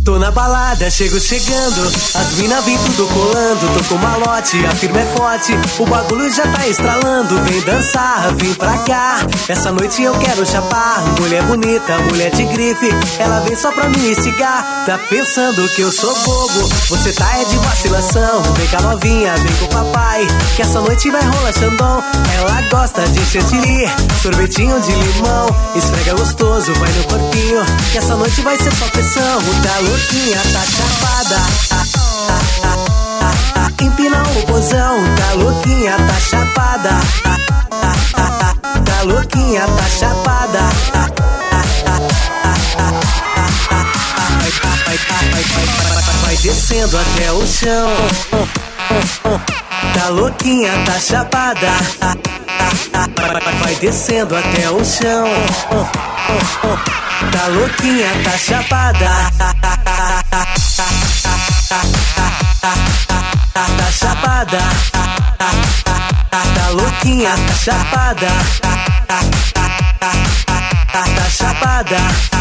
Tô na balada, chego chegando, as mina vem tudo colando. Tô com malote, a firma é forte, o bagulho já tá estralando. Vem dançar, vem pra cá, essa noite eu quero chapar. Mulher bonita, mulher de grife, ela vem só pra me instigar. Tá pensando que eu sou bobo, você tá é de vacilação. Vem com a novinha, vem com o papai, que essa noite vai rolar xandão. Ela gosta de chantilly, sorvetinho de limão. Esfrega gostoso, vai no corpinho, que essa noite vai ser só pressão. Tá louquinha, tá chapada, empina o bozão. Tá louquinha, tá chapada, tá louquinha, tá chapada. Vai descendo até o chão. Tá louquinha, tá chapada. Vai descendo até o chão. Tá louquinha, tá chapada. Tá chapada. Tá louquinha, tá chapada. Tá chapada.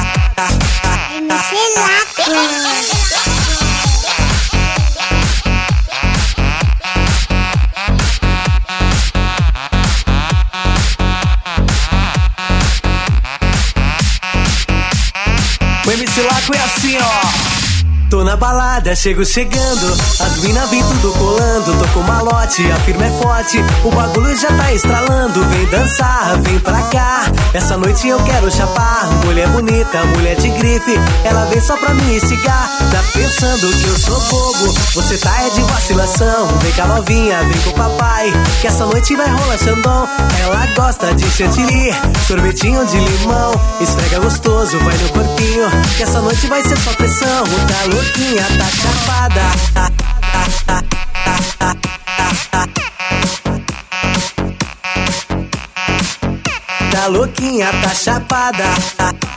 O MC Laco é assim, ó. Tô na balada, chego chegando, as mina vem tudo colando. Tô com malote, a firma é forte, o bagulho já tá estralando. Vem dançar, vem pra cá, essa noite eu quero chapar. Mulher bonita, mulher de grife, ela vem só pra me instigar. Tá pensando que eu sou bobo, você tá é de vacilação. Vem com a novinha, vem com o papai, que essa noite vai rolar xandão. Ela gosta de chantilly, sorvetinho de limão. Esfrega gostoso, vai no corpinho, que essa noite vai ser só pressão. Tá louquinha, tá chapada. Tá louquinha, tá chapada.